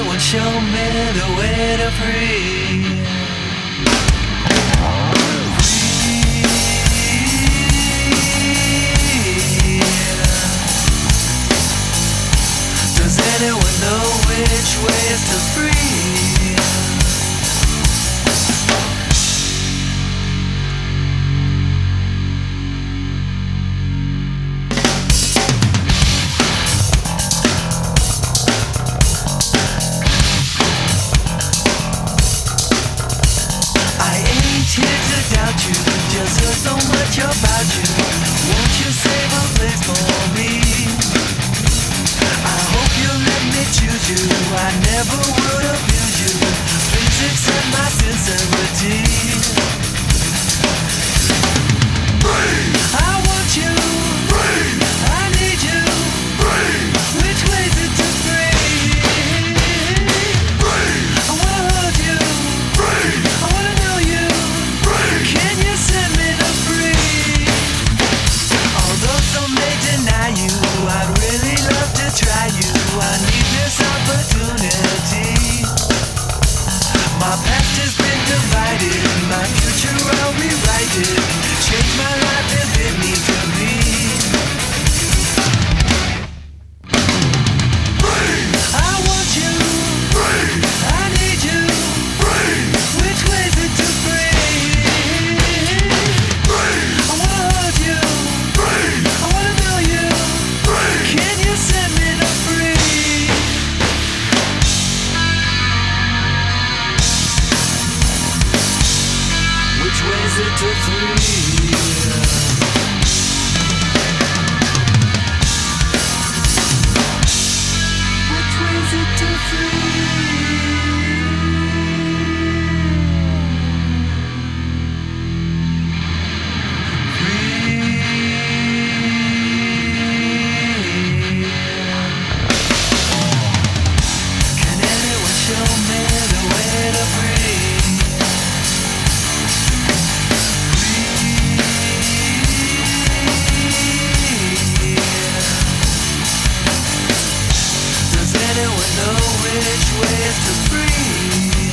anyone show me the way to free? Does anyone know which way is to free? Here to doubt you, just heard so much about you. Won't you save a place for me? I hope you'll let me choose you. I never would abuse you. Please accept my sincerity. Free. I want you. Free. I need you. Free. Which way's it to free? Free. I wanna hold you. Free. I wanna know you. Can you set me to free? Although some may deny you, I'd really love to try you. I need this opportunity. My past has been divided, my future I'll rewrite it. Change my life if it needs to be. Free. I want you. Free. I need you. Free. Which way's it to free? Ways it to free? Which ways it to free? Can anyone show me the way to free? Anyone know which way is to free?